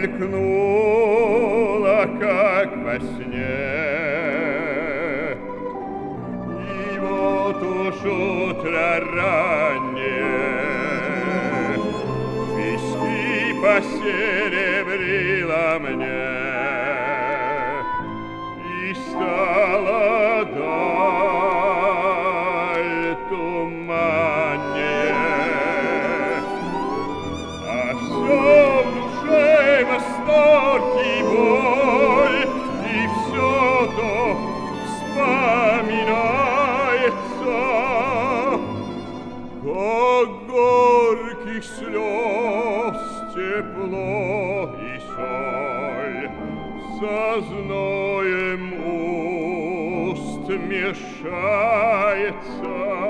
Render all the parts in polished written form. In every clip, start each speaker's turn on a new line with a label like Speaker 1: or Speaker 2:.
Speaker 1: мелькнула, как во сне. И вот уж утро раннее виски посеребрила мне, и стала даль туманнее, а все в душе восторг и боль, и все то вспоминается, как горьких слез тепло и соль со зноем уст мешается.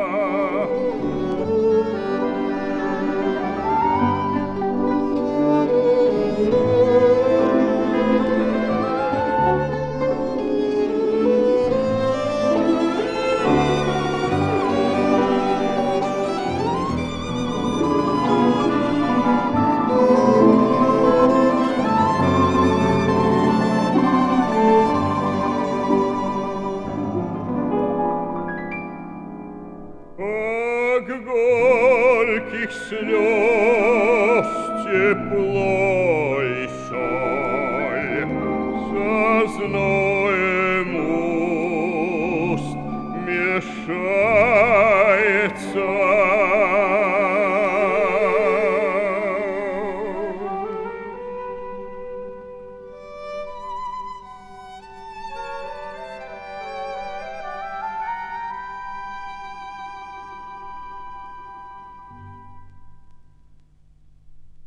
Speaker 1: Как горьких слез тепло и соль со зноем уст мешается.